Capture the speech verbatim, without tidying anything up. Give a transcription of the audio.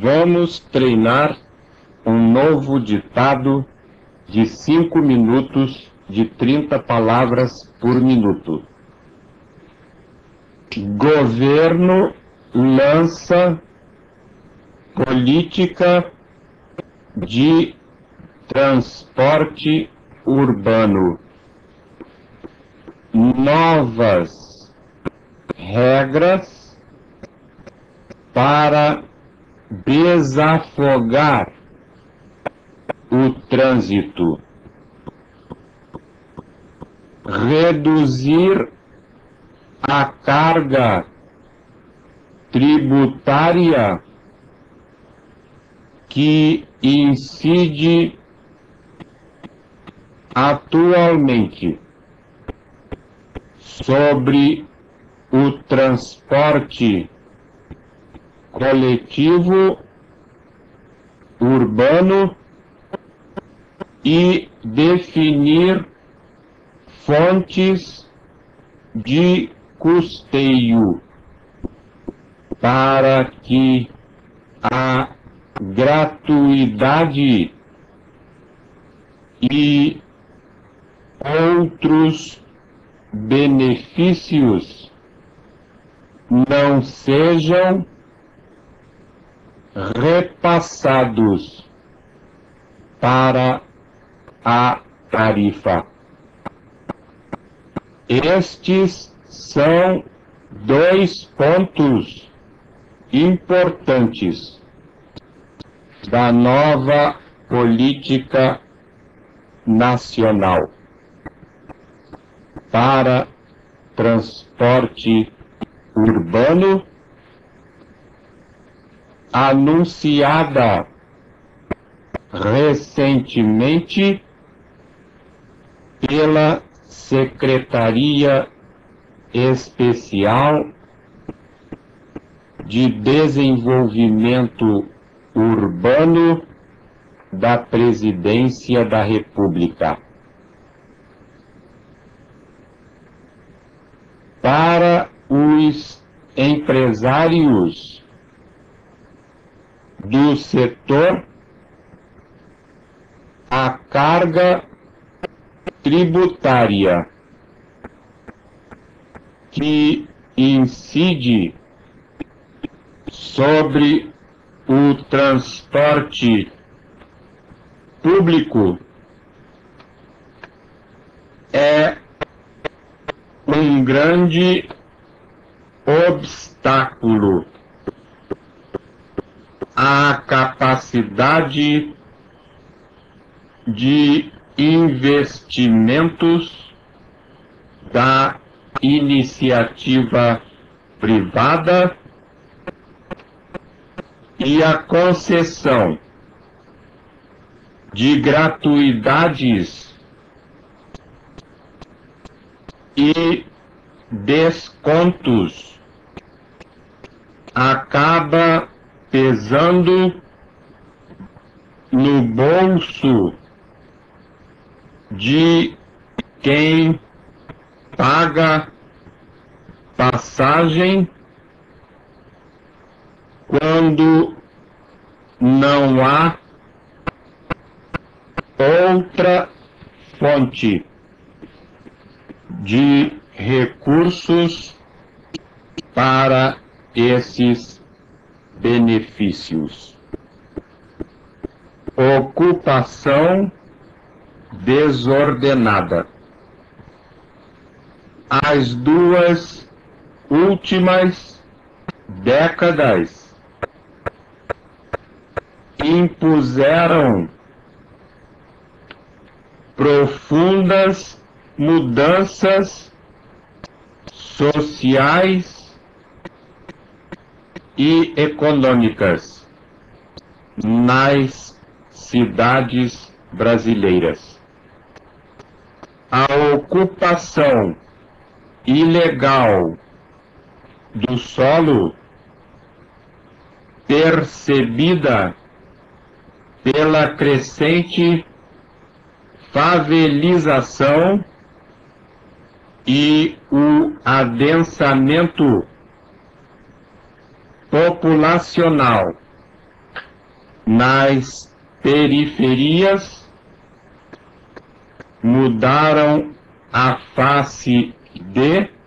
Vamos treinar um novo ditado de cinco minutos de trinta palavras por minuto. Governo lança política de transporte urbano. Novas regras para desafogar o trânsito. Reduzir a carga tributária que incide atualmente sobre o transporte coletivo urbano e definir fontes de custeio para que a gratuidade e outros benefícios não sejam repassados para a tarifa. Estes são dois pontos importantes da nova política nacional para transporte urbano, anunciada recentemente pela Secretaria Especial de Desenvolvimento Urbano da Presidência da República. Para os empresários do setor, a carga tributária que incide sobre o transporte público é um grande obstáculo à capacidade de investimentos da iniciativa privada e a concessão de gratuidades e descontos acaba pesando no bolso de quem paga passagem quando não há outra fonte de recursos para esses benefícios. Ocupação desordenada. As duas últimas décadas impuseram profundas mudanças sociais e econômicas nas cidades brasileiras. A ocupação ilegal do solo, percebida pela crescente favelização e o adensamento populacional nas periferias mudaram a face de